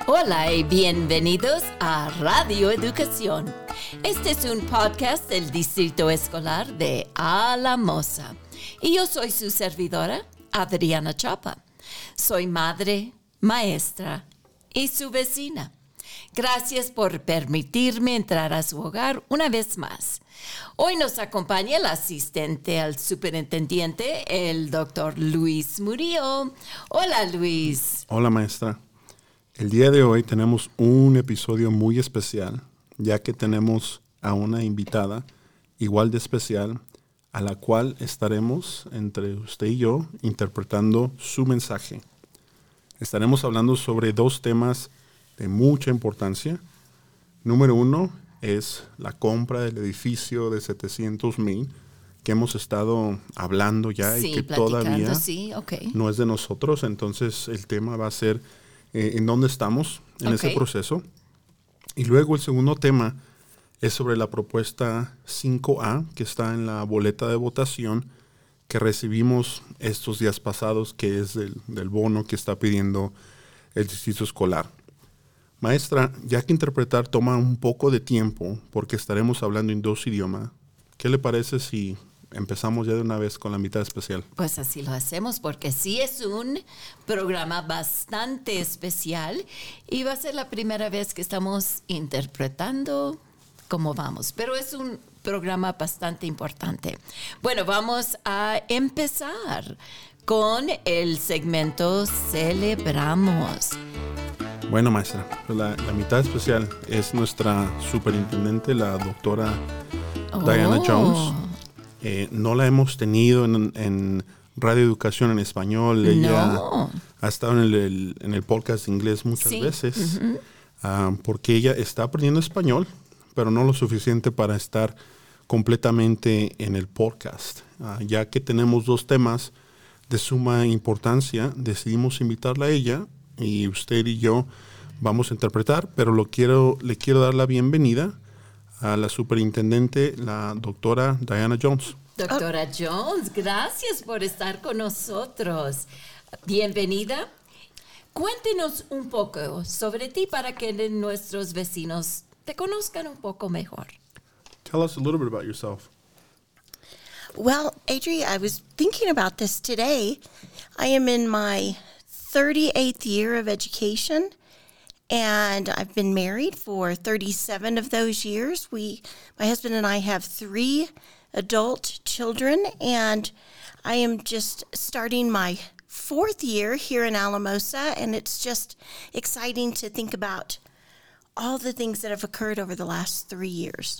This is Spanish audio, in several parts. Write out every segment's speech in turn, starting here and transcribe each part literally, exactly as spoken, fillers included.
Hola y bienvenidos a Radio Educación. Este es un podcast del Distrito Escolar de Alamosa. Y yo soy su servidora, Adriana Chapa. Soy madre, maestra y su vecina. Gracias por permitirme entrar a su hogar una vez más. Hoy nos acompaña el asistente al superintendente, el doctor Luis Murillo. Hola, Luis. Hola, maestra. El día de hoy tenemos un episodio muy especial, ya que tenemos a una invitada igual de especial, a la cual estaremos, entre usted y yo, interpretando su mensaje. Estaremos hablando sobre dos temas de mucha importancia. Número uno es la compra del edificio de setecientos mil, que hemos estado hablando ya sí, y que todavía sí, okay. no es de nosotros. Entonces el tema va a ser eh, en dónde estamos en okay. ese proceso. Y luego el segundo tema es sobre la propuesta cinco A, que está en la boleta de votación que recibimos estos días pasados, que es del, del bono que está pidiendo el distrito escolar. Maestra, ya que interpretar toma un poco de tiempo, porque estaremos hablando en dos idiomas, ¿qué le parece si empezamos ya de una vez con la mitad especial? Pues así lo hacemos, porque sí es un programa bastante especial y va a ser la primera vez que estamos interpretando cómo vamos, pero es un programa bastante importante. Bueno, vamos a empezar con el segmento Celebramos. Bueno, maestra, la, la mitad especial es nuestra superintendente, la doctora oh. Diana Jones. Eh, no la hemos tenido en, en Radio Educación en español. Ella no. ha estado en el, en el podcast inglés muchas sí. veces, uh-huh. uh, porque ella está aprendiendo español, pero no lo suficiente para estar completamente en el podcast. Uh, ya que tenemos dos temas de suma importancia, decidimos invitarla a ella y usted y yo vamos a interpretar, pero lo quiero, le quiero dar la bienvenida a la superintendente, la doctora Diana Jones. Doctora Jones, gracias por estar con nosotros. Bienvenida. Cuéntenos un poco sobre ti para que nuestros vecinos te conozcan un poco mejor. Tell us a little bit about yourself. Well, Adri, I was thinking about this today. I am in my thirty-eighth year of education, and I've been married for thirty-seven of those years. We, my husband and I have three adult children, and I am just starting my fourth year here in Alamosa, and it's just exciting to think about all the things that have occurred over the last three years.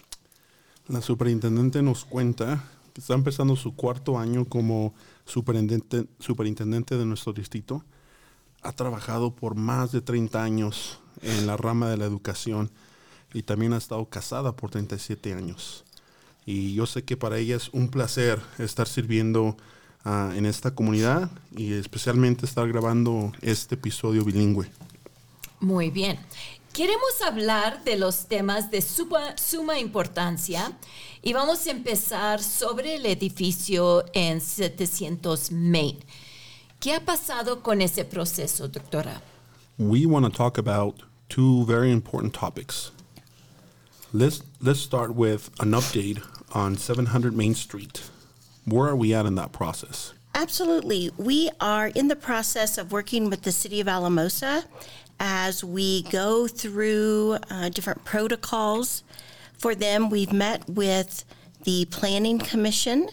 La superintendente nos cuenta que está empezando su cuarto año como superintendente, superintendente de nuestro distrito. Ha trabajado por más de treinta años en la rama de la educación y también ha estado casada por treinta y siete años. Y yo sé que para ella es un placer estar sirviendo uh, en esta comunidad y especialmente estar grabando este episodio bilingüe. Muy bien. Queremos hablar de los temas de suma, suma importancia y vamos a empezar sobre el edificio en setecientos Main. ¿Qué ha pasado con ese proceso, doctora? We want to talk about two very important topics. Let's, let's start with an update on seven hundred Main Street. Where are we at in that process? Absolutely. We are in the process of working with the City of Alamosa as we go through uh, different protocols for them. We've met with the Planning Commission,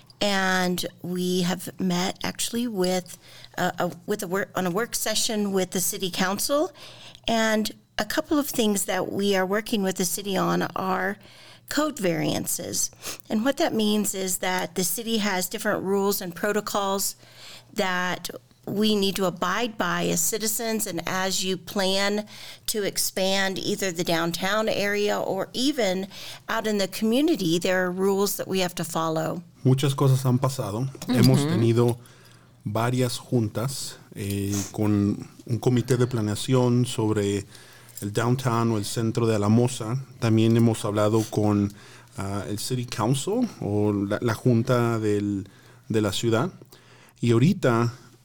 and we have met actually with uh, a, with a work on a work session with the City Council. And a couple of things that we are working with the city on are code variances. And what that means is that the city has different rules and protocols that we need to abide by as citizens, and as you plan to expand either the downtown area or even out in the community, there are rules that we have to follow. Muchas cosas han pasado. Uh-huh. Hemos tenido varias juntas eh, con un comité de planeación sobre el downtown o el centro de Alamosa. También hemos hablado con uh, el City Council o la, la junta del, de la ciudad. Y ahorita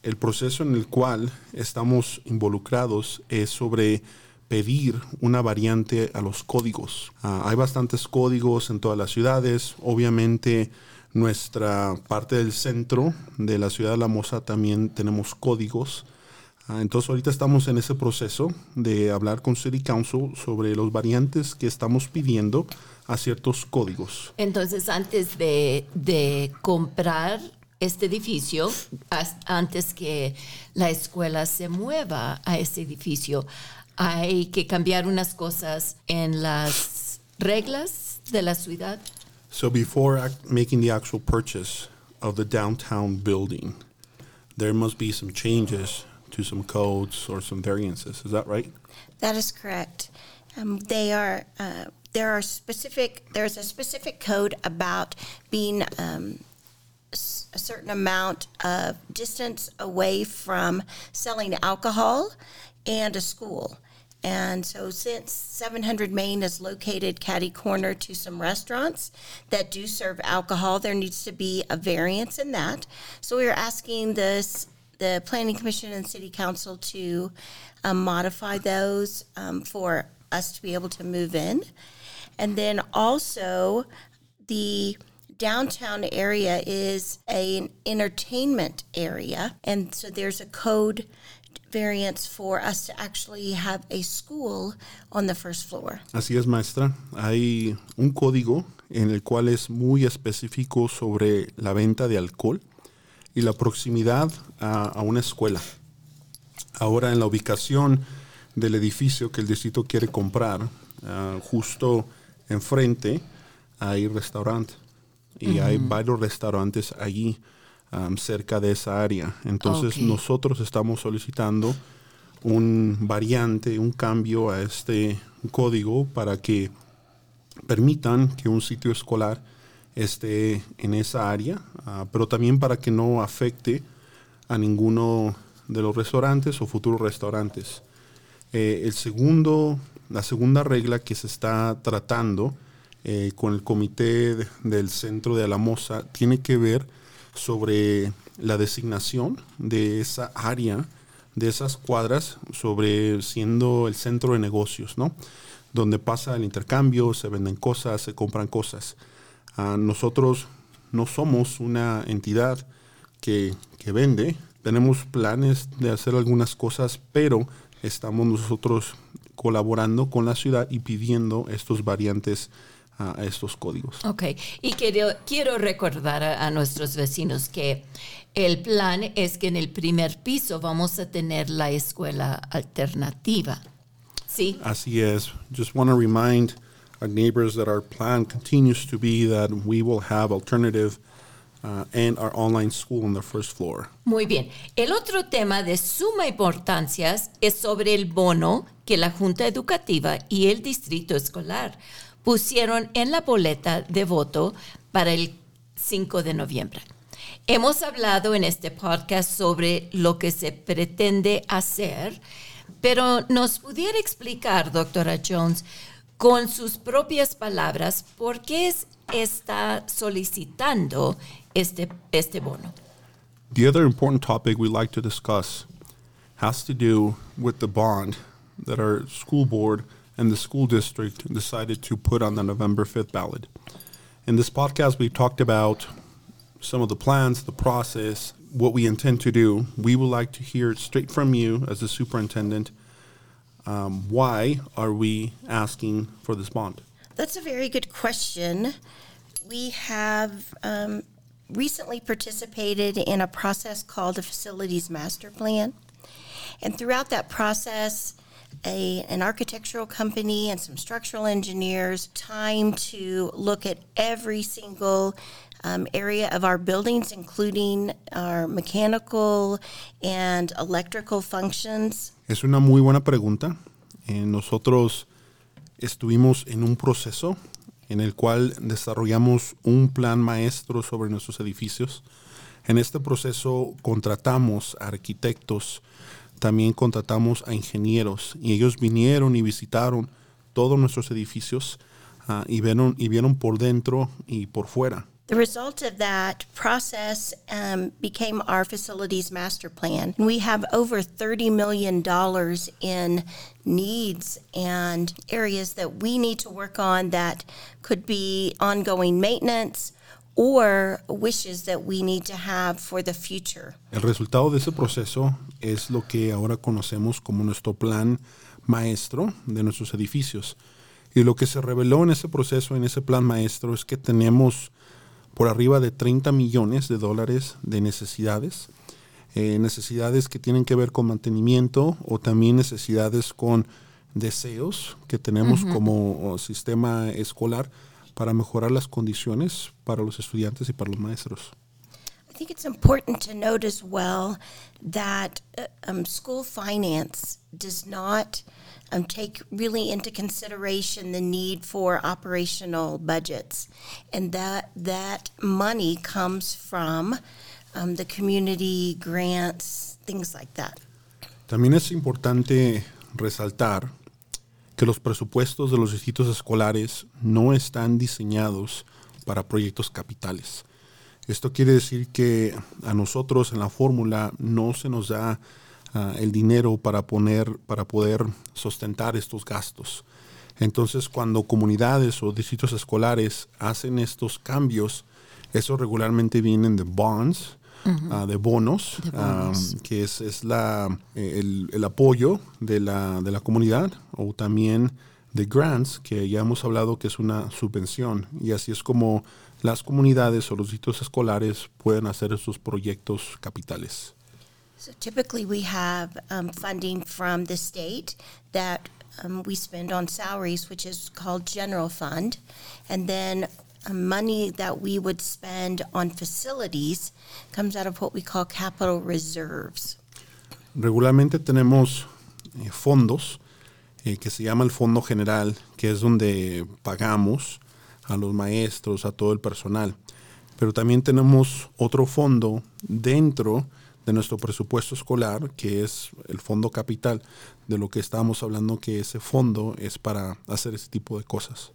el proceso en el cual estamos involucrados es sobre pedir una variante a los códigos. Uh, hay bastantes códigos en todas las ciudades. Obviamente, nuestra parte del centro de la ciudad de Alamosa también tenemos códigos. Uh, entonces, ahorita estamos en ese proceso de hablar con City Council sobre los variantes que estamos pidiendo a ciertos códigos. Entonces, antes de, de comprar este edificio, antes que la escuela se mueva a ese edificio, hay que cambiar unas cosas en las reglas de la ciudad. So before act, making the actual purchase of the downtown building, there must be some changes to some codes or some variances. Is that right? That is correct. Um, they are. Uh, there are specific. There's a specific code about being um, s- a certain amount of distance away from selling alcohol and a school. And so since seven hundred Main is located catty corner to some restaurants that do serve alcohol, there needs to be a variance in that. So we are asking this, the Planning Commission and City Council to um, modify those um, for us to be able to move in. And then also the downtown area is an entertainment area. And so there's a code variance for us to actually have a school on the first floor. Así es, maestra. Hay un código en el cual es muy específico sobre la venta de alcohol y la proximidad a, a una escuela. Ahora, en la ubicación del edificio que el distrito quiere comprar, uh, justo enfrente hay restaurante y uh-huh. hay varios restaurantes allí. Um, cerca de esa área. Entonces okay. nosotros estamos solicitando un variante, un cambio a este código para que permitan que un sitio escolar esté en esa área, uh, pero también para que no afecte a ninguno de los restaurantes o futuros restaurantes. Eh, el segundo, la segunda regla que se está tratando eh, con el comité de, del centro de Alamosa tiene que ver sobre la designación de esa área, de esas cuadras, sobre siendo el centro de negocios, ¿no? Donde pasa el intercambio, se venden cosas, se compran cosas. Uh, nosotros no somos una entidad que, que vende, tenemos planes de hacer algunas cosas, pero estamos nosotros colaborando con la ciudad y pidiendo estos variantes a estos códigos. Ok, y quiero, quiero recordar a, a nuestros vecinos que el plan es que en el primer piso vamos a tener la escuela alternativa. ¿Sí? Así es. Just want to remind our neighbors that our plan continues to be that we will have alternative uh, and our online school on the first floor. Muy bien. El otro tema de suma importancia es sobre el bono que la Junta Educativa y el Distrito Escolar pusieron en la boleta de voto para el cinco de noviembre. Hemos hablado en este podcast sobre lo que se pretende hacer, pero ¿nos pudiera explicar, doctora Jones, con sus propias palabras, por qué es, está solicitando este, este bono? The other important topic we'd like to discuss has to do with the bond that our school board and the school district decided to put on the November fifth ballot. In this podcast, we talked about some of the plans, the process, what we intend to do. We would like to hear it straight from you as the superintendent. Um, why are we asking for this bond? That's a very good question. We have um, recently participated in a process called a Facilities Master Plan. And throughout that process, A, an architectural company and some structural engineers time to look at every single um, area of our buildings, including our mechanical and electrical functions. Es una muy buena pregunta. Eh, nosotros estuvimos en un proceso en el cual desarrollamos un plan maestro sobre nuestros edificios. En este proceso contratamos a arquitectos, también contratamos a ingenieros y ellos vinieron y visitaron todos nuestros edificios uh, y, vieron, y vieron por dentro y por fuera. The result of that process um, became our facilities master plan. We have over thirty million dollars in needs and areas that we need to work on that could be ongoing maintenance or wishes that we need to have for the future. El resultado de ese proceso es lo que ahora conocemos como nuestro plan maestro de nuestros edificios. Y lo que se reveló en ese proceso, en ese plan maestro, es que tenemos por arriba de treinta millones de dólares de necesidades, eh, necesidades que tienen que ver con mantenimiento o también necesidades con deseos que tenemos uh-huh. como sistema escolar para mejorar las condiciones para los estudiantes y para los maestros. I think it's important to note as well that uh, um, school finance does not um, take really into consideration the need for operational budgets, and that that money comes from um, the community grants, things like that. También es importante resaltar que los presupuestos de los distritos escolares no están diseñados para proyectos capitales. Esto quiere decir que a nosotros en la fórmula no se nos da uh, el dinero para, poner, para poder sustentar estos gastos. Entonces, cuando comunidades o distritos escolares hacen estos cambios, eso regularmente vienen de bonds, uh-huh. uh, de bonos, de bonos. Um, que es, es la, el, el apoyo de la, de la comunidad, o también de grants, que ya hemos hablado que es una subvención. Y así es como las comunidades o los distritos escolares pueden hacer esos proyectos capitales. So typically we have um, funding from the state that um, we spend on salaries, which is called general fund, and then um, money that we would spend on facilities comes out of what we call capital reserves. Regularmente tenemos eh, fondos eh, que se llama el Fondo General, que es donde pagamos a los maestros, a todo el personal. Pero también tenemos otro fondo dentro de nuestro presupuesto escolar, que es el fondo capital, de lo que estábamos hablando, que ese fondo es para hacer ese tipo de cosas.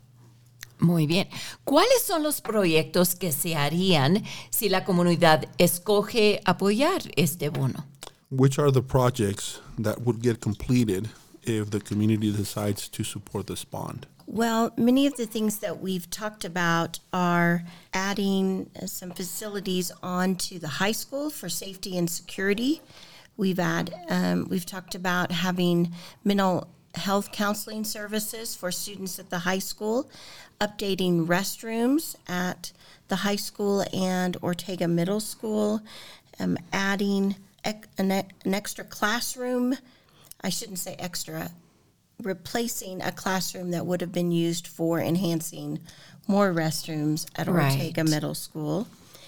Muy bien. ¿Cuáles son los proyectos que se harían si la comunidad escoge apoyar este bono? Which are the projects that would get completed if the community decides to support this bond? Well, many of the things that we've talked about are adding uh, some facilities onto the high school for safety and security. We've had, um, we've talked about having mental health counseling services for students at the high school, updating restrooms at the high school and Ortega Middle School, um, adding ec- an, e- an extra classroom. I shouldn't say extra. Replacing a classroom that would have been used for enhancing more restrooms at Ortega right. Middle School.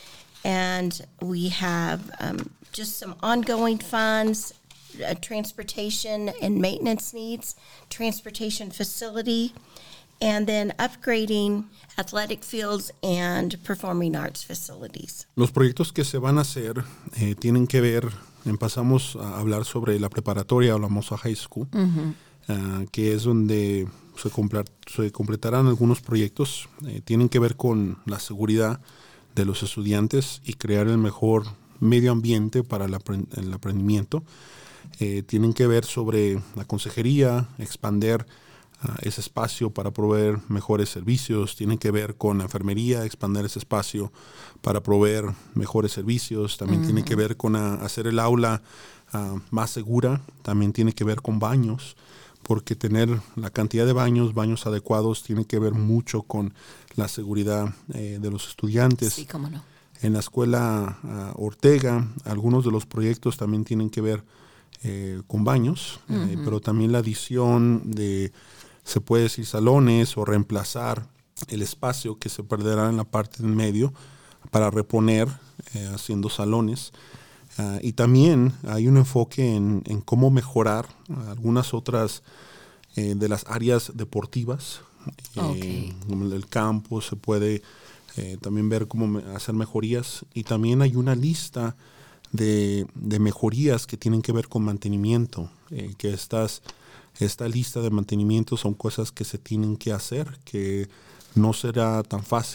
And we have um, just some ongoing funds, uh, transportation and maintenance needs, transportation facility, and then upgrading athletic fields and performing arts facilities. Los proyectos que se van a hacer eh, tienen que ver, empezamos a hablar sobre la preparatoria o la Mosa High School, uh-huh. Uh, que es donde se, complet- se completarán algunos proyectos. Eh, tienen que ver con la seguridad de los estudiantes y crear el mejor medio ambiente para el, aprend- el aprendimiento. Eh, tienen que ver sobre la consejería, expandir uh, ese espacio para proveer mejores servicios. Tienen que ver con la enfermería, expandir ese espacio para proveer mejores servicios. También uh-huh. tiene que ver con uh, hacer el aula uh, más segura. También tiene que ver con baños, porque tener la cantidad de baños, baños adecuados, tiene que ver mucho con la seguridad eh, de los estudiantes. Sí, cómo no. En la escuela uh, Ortega, algunos de los proyectos también tienen que ver eh, con baños, uh-huh. eh, pero también la adición de, se puede decir, salones o reemplazar el espacio que se perderá en la parte del medio para reponer eh, haciendo salones. Uh, y también hay un enfoque en, en cómo mejorar algunas otras eh, de las áreas deportivas. Okay. Eh, el campo se puede eh, también ver cómo me, hacer mejorías. Y también hay una lista de, de mejorías que tienen que ver con mantenimiento. Eh, que estas, esta lista de mantenimiento son cosas que se tienen que hacer, que no será tan fácil,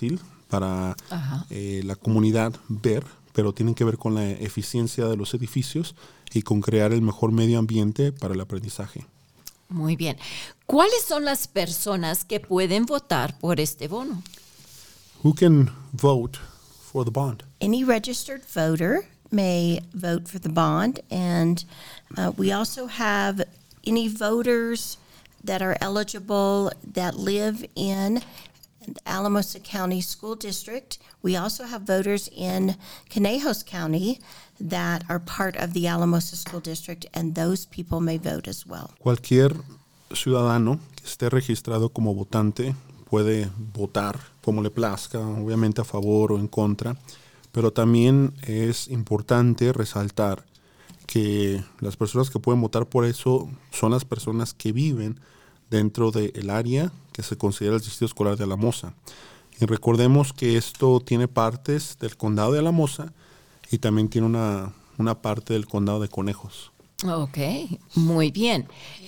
para eh, la comunidad ver, pero tienen que ver con la eficiencia de los edificios y con crear el mejor medio ambiente para el aprendizaje. Muy bien. ¿Cuáles son las personas que pueden votar por este bono? Who can vote for the bond? Any registered voter may vote for the bond, and uh, we also have any voters that are eligible that live in the Alamosa County School District. We also have voters in Conejos County that are part of the Alamosa School District, and those people may vote as well. Cualquier ciudadano que esté registrado como votante puede votar como le plazca, obviamente a favor o en contra, pero también es importante resaltar que las personas que pueden votar por eso son las personas que viven dentro del área que se considera el distrito escolar de Alamosa. Y recordemos que esto tiene partes del condado de Alamosa y también tiene una, una parte del condado de Conejos. Ok, muy bien.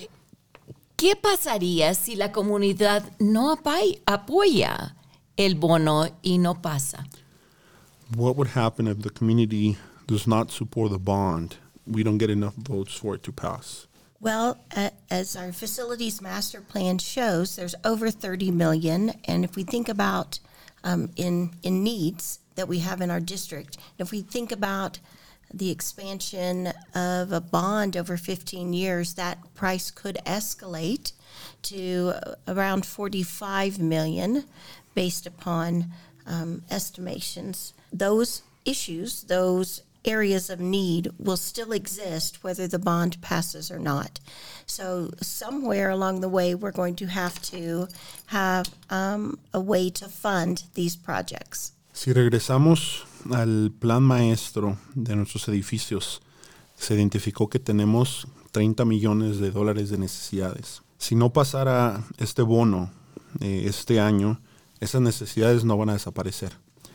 ¿Qué pasaría si la comunidad no apoya el bono y no pasa? What would happen if the community does not support the bond? We don't get enough votes for it to pass. Well, uh, as our facilities master plan shows, there's over thirty million. And if we think about um, in, in needs that we have in our district, if we think about the expansion of a bond over fifteen years, that price could escalate to around forty-five million based upon um, estimations. Those issues, those areas of need will still exist whether the bond passes or not. So somewhere along the way, we're going to have to have um, a way to fund these projects. Si regresamos al plan maestro de nuestros edificios, se identificó que tenemos treinta millones de dólares de necesidades. Si no pasara este bono eh, este año, esas necesidades no van a desaparecer.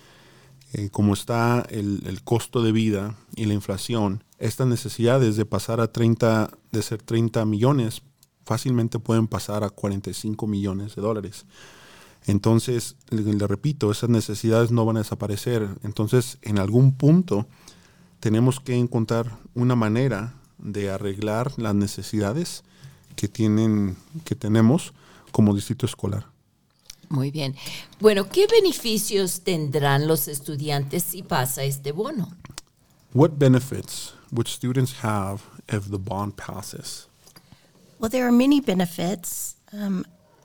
Eh, como está el, el costo de vida y la inflación, estas necesidades de pasar a treinta, de ser treinta millones, fácilmente pueden pasar a cuarenta y cinco millones de dólares. Entonces, le, le repito, esas necesidades no van a desaparecer. Entonces, en algún punto, tenemos que encontrar una manera de arreglar las necesidades que, tienen, que tenemos como distrito escolar. Muy bien. Bueno, ¿qué beneficios tendrán los estudiantes si pasa este bono? What benefits would students have if the bond passes? Well, there are many benefits um,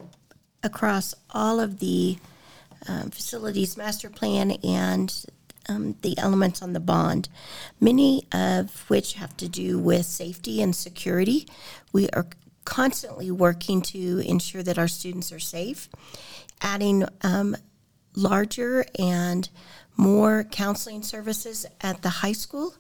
across all of the um, facilities master plan and um, the elements on the bond, many of which have to do with safety and security. We are constantly working to ensure that our students are safe. Adding um, larger and more counseling services at the high school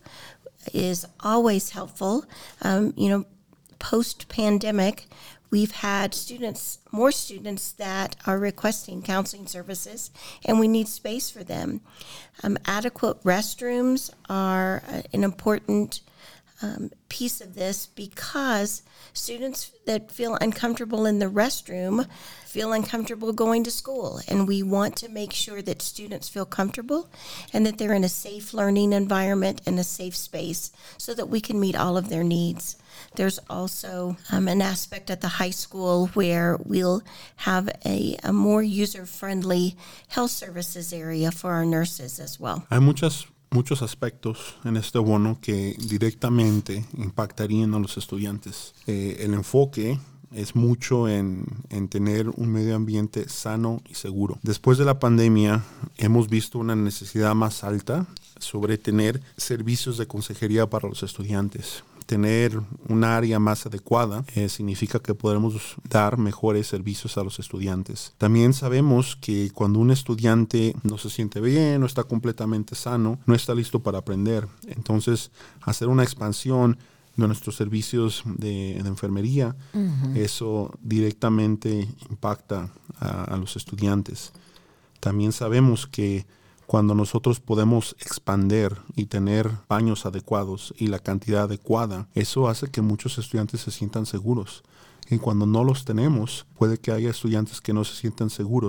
is always helpful. Um, you know, post-pandemic, we've had students, more students that are requesting counseling services, and we need space for them. Um, adequate restrooms are an important um, piece of this because students that feel uncomfortable in the restroom feel uncomfortable going to school. And we want to make sure that students feel comfortable and that they're in a safe learning environment and a safe space so that we can meet all of their needs. There's also um, an aspect at the high school where we'll have a, a more user-friendly health services area for our nurses as well. Hay muchas muchos aspectos en este bono que directamente impactarían a los estudiantes. Eh, el enfoque es mucho en, en tener un medio ambiente sano y seguro. Después de la pandemia, hemos visto una necesidad más alta sobre tener servicios de consejería para los estudiantes. Tener un área más adecuada eh, significa que podremos dar mejores servicios a los estudiantes. También sabemos que cuando un estudiante no se siente bien, no está completamente sano, no está listo para aprender. Entonces, hacer una expansión de nuestros servicios de, de enfermería, uh-huh. eso directamente impacta a, a los estudiantes. También sabemos que cuando nosotros podemos expandir y tener baños adecuados y la cantidad adecuada, eso hace que muchos estudiantes se sientan seguros. Y cuando no los tenemos, puede que haya estudiantes que no se sientan seguros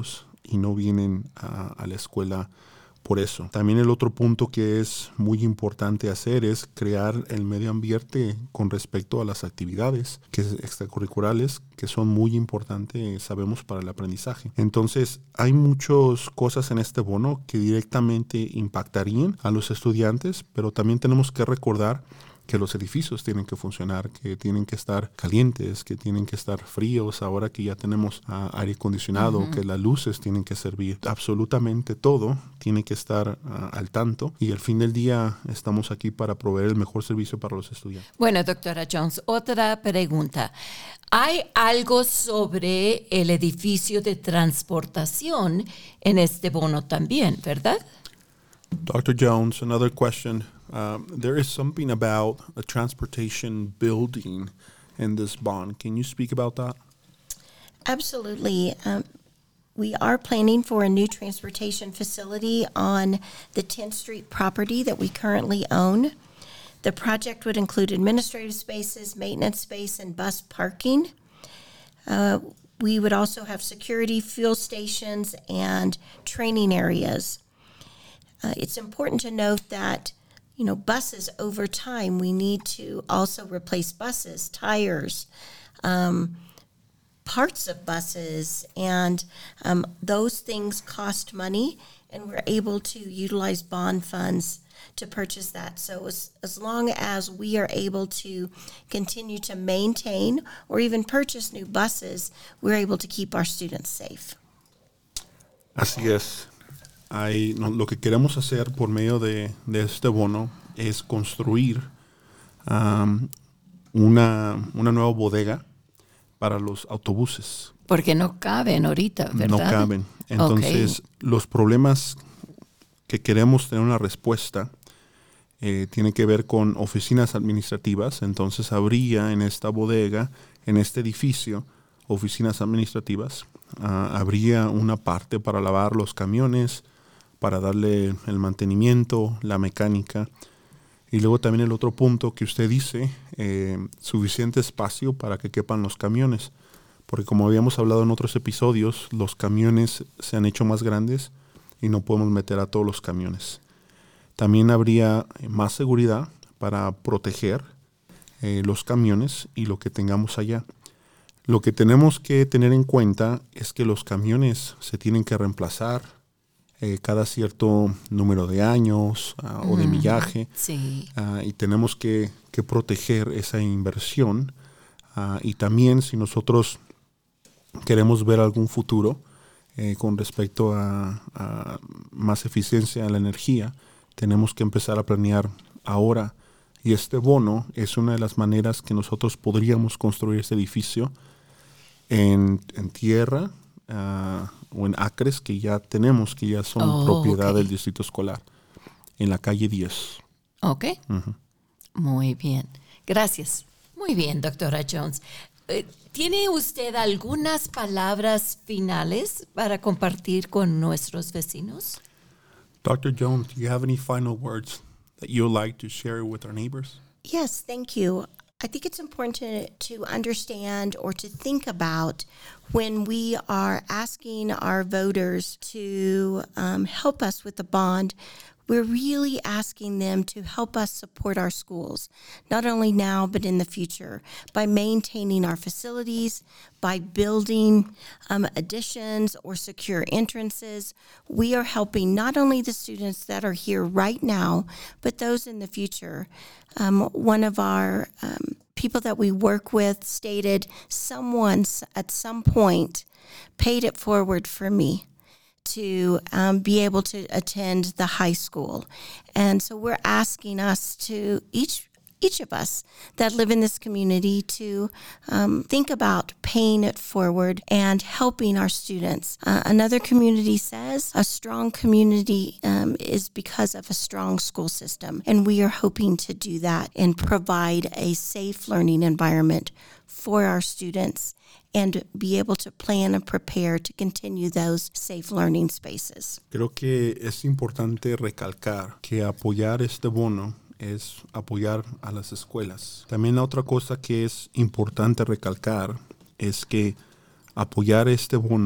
y no vienen a, a la escuela por eso. También el otro punto que es muy importante hacer es crear el medio ambiente con respecto a las actividades que extracurriculares que son muy importantes, sabemos, para el aprendizaje. Entonces, hay muchas cosas en este bono que directamente impactarían a los estudiantes, pero también tenemos que recordar que los edificios tienen que funcionar, que tienen que estar calientes, que tienen que estar fríos, ahora que ya tenemos uh, aire acondicionado, uh-huh. que las luces tienen que servir. Absolutamente todo tiene que estar uh, al tanto y al fin del día estamos aquí para proveer el mejor servicio para los estudiantes. Bueno, doctora Jones, otra pregunta. ¿Hay algo sobre el edificio de transportación en este bono también, verdad? Doctor Jones, another question. Um, there is something about a transportation building in this bond. Can you speak about that? Absolutely. Um, we are planning for a new transportation facility on the tenth Street property that we currently own. The project would include administrative spaces, maintenance space, and bus parking. Uh, we would also have security, fuel stations, and training areas. Uh, it's important to note that You know, buses over time, we need to also replace buses, tires, um, parts of buses, and um, those things cost money, and we're able to utilize bond funds to purchase that. So as, as long as we are able to continue to maintain or even purchase new buses, we're able to keep our students safe. Así es. Hay, no, lo que queremos hacer por medio de, de este bono es construir um, una, una nueva bodega para los autobuses. Porque no caben ahorita, ¿verdad? No caben. Entonces, okay. los problemas que queremos tener una respuesta eh, tienen que ver con oficinas administrativas. Entonces, habría en esta bodega, en este edificio, oficinas administrativas. Uh, habría una parte para lavar los camiones, para darle el mantenimiento, la mecánica. Y luego también el otro punto que usted dice, eh, suficiente espacio para que quepan los camiones. Porque como habíamos hablado en otros episodios, los camiones se han hecho más grandes y no podemos meter a todos los camiones. También habría más seguridad para proteger eh, los camiones y lo que tengamos allá. Lo que tenemos que tener en cuenta es que los camiones se tienen que reemplazar Eh, cada cierto número de años uh, mm, o de millaje. Sí. Uh, y tenemos que, que proteger esa inversión. Uh, y también si nosotros queremos ver algún futuro eh, con respecto a, a más eficiencia en la energía, tenemos que empezar a planear ahora. Y este bono es una de las maneras que nosotros podríamos construir este edificio en, en tierra, Uh, o en acres que ya tenemos, que ya son oh, propiedad okay. del distrito escolar, en la calle diez. Ok. Uh-huh. Muy bien. Gracias. Muy bien, doctora Jones. Eh, ¿Tiene usted algunas palabras finales para compartir con nuestros vecinos? Doctor Jones, do you have any final words that you would like to share with our neighbors? Yes, thank you. I think it's important to, to understand or to think about when we are asking our voters to um, help us with the bond. We're really asking them to help us support our schools, not only now but in the future, by maintaining our facilities, by building um, additions or secure entrances. We are helping not only the students that are here right now, but those in the future. Um, one of our um, people that we work with stated, someone at some point paid it forward for me to um, be able to attend the high school. And so we're asking us to, each each of us that live in this community, to um, think about paying it forward and helping our students. Uh, another community says a strong community um, is because of a strong school system. And we are hoping to do that and provide a safe learning environment for our students and be able to plan and prepare to continue those safe learning spaces. Creo que es importante recalcar que apoyar este bono es apoyar a las escuelas. También la otra cosa que es importante recalcar es que apoyar este bono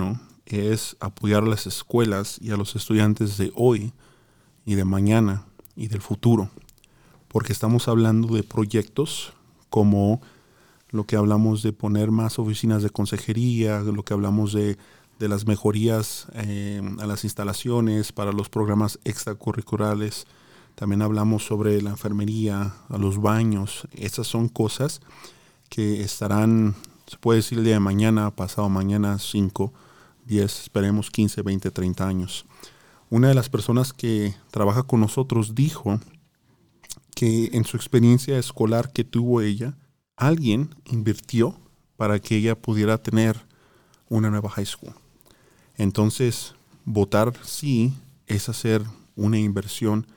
es apoyar a las escuelas y a los estudiantes de hoy y de mañana y del futuro, porque estamos hablando de proyectos como lo que hablamos de poner más oficinas de consejería, lo que hablamos de, de las mejorías eh, a las instalaciones para los programas extracurriculares. También hablamos sobre la enfermería, a los baños. Esas son cosas que estarán, se puede decir, el día de mañana, pasado mañana, cinco, diez, esperemos quince, veinte, treinta años. Una de las personas que trabaja con nosotros dijo que en su experiencia escolar que tuvo ella, alguien invirtió para que ella pudiera tener una nueva high school. Entonces, votar sí es hacer una inversión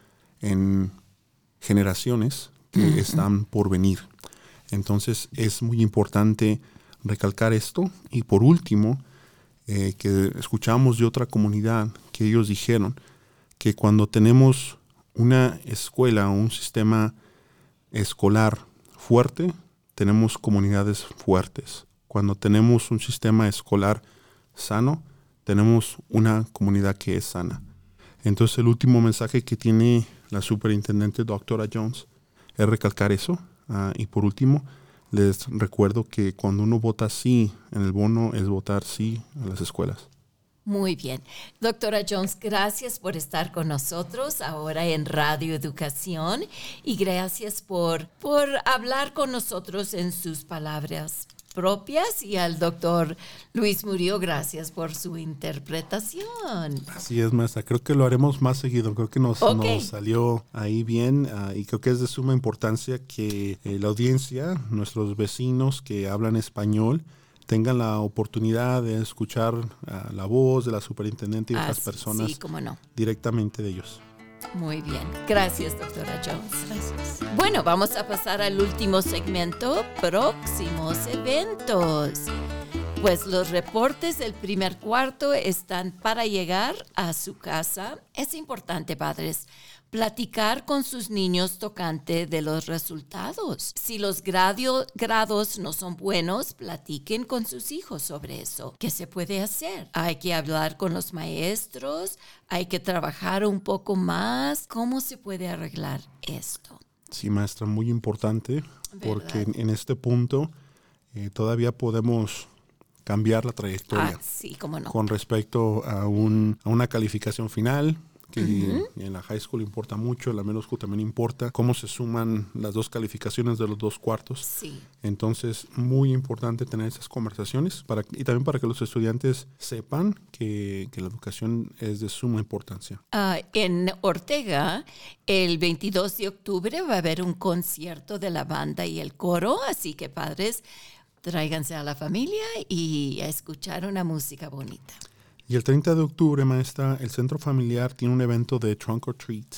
en generaciones que uh-huh. están por venir. Entonces, es muy importante recalcar esto. Y por último, eh, que escuchamos de otra comunidad que ellos dijeron que cuando tenemos una escuela o un sistema escolar fuerte, tenemos comunidades fuertes. Cuando tenemos un sistema escolar sano, tenemos una comunidad que es sana. Entonces, el último mensaje que tiene la superintendente doctora Jones es recalcar eso. Uh, y por último, les recuerdo que cuando uno vota sí en el bono, es votar sí a las escuelas. Muy bien. Doctora Jones, gracias por estar con nosotros ahora en Radio Educación y gracias por, por hablar con nosotros en sus palabras propias, y al doctor Luis Murillo, gracias por su interpretación. Así es, maestra. Creo que lo haremos más seguido. Creo que nos, okay. nos salió ahí bien uh, y creo que es de suma importancia que eh, la audiencia, nuestros vecinos que hablan español, tengan la oportunidad de escuchar uh, la voz de la superintendente y ah, otras personas sí, cómo no. directamente de ellos. Muy bien. Gracias, doctora Jones. Gracias. Bueno, vamos a pasar al último segmento, próximos eventos. Pues los reportes del primer cuarto están para llegar a su casa. Es importante, padres, platicar con sus niños tocante de los resultados. Si los gradio, grados no son buenos, platiquen con sus hijos sobre eso. ¿Qué se puede hacer? Hay que hablar con los maestros, hay que trabajar un poco más. ¿Cómo se puede arreglar esto? Sí, maestra, muy importante, porque en, en este punto eh, todavía podemos cambiar la trayectoria. Ah, sí, cómo no. Con respecto a, un, a una calificación final, que uh-huh. en la high school importa mucho, en la middle school también importa cómo se suman las dos calificaciones de los dos cuartos. Sí. Entonces, muy importante tener esas conversaciones para, y también para que los estudiantes sepan que, que la educación es de suma importancia. Uh, en Ortega, el veintidós de octubre va a haber un concierto de la banda y el coro, así que padres, tráiganse a la familia y a escuchar una música bonita. Y el treinta de octubre, maestra, el Centro Familiar tiene un evento de Trunk or Treat.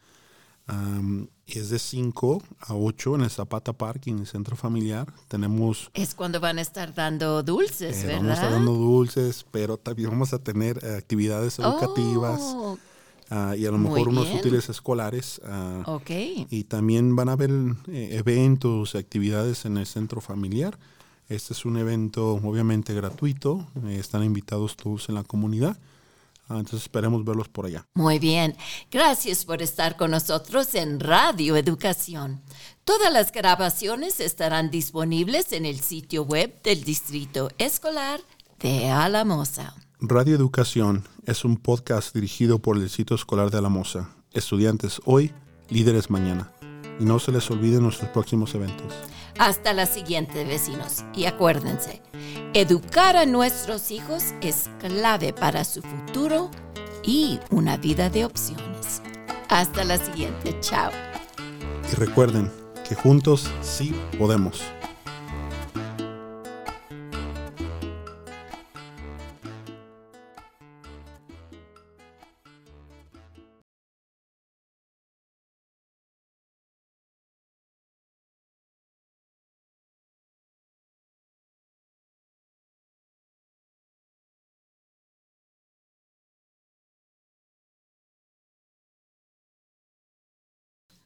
Um, es de cinco a ocho en el Zapata Park, en el Centro Familiar. Tenemos... Es cuando van a estar dando dulces, eh, ¿verdad? Vamos a estar dando dulces, pero también vamos a tener eh, actividades educativas. Oh, uh, y a lo mejor unos útiles escolares. Uh, ok. Y también van a haber eh, eventos, actividades en el Centro Familiar. Este es un evento obviamente gratuito, eh, están invitados todos en la comunidad, ah, entonces esperemos verlos por allá. Muy bien, gracias por estar con nosotros en Radio Educación. Todas las grabaciones estarán disponibles en el sitio web del Distrito Escolar de Alamosa. Radio Educación es un podcast dirigido por el Distrito Escolar de Alamosa. Estudiantes hoy, líderes mañana. Y no se les olviden nuestros próximos eventos. Hasta la siguiente, vecinos. Y acuérdense, educar a nuestros hijos es clave para su futuro y una vida de opciones. Hasta la siguiente. Chao. Y recuerden que juntos sí podemos.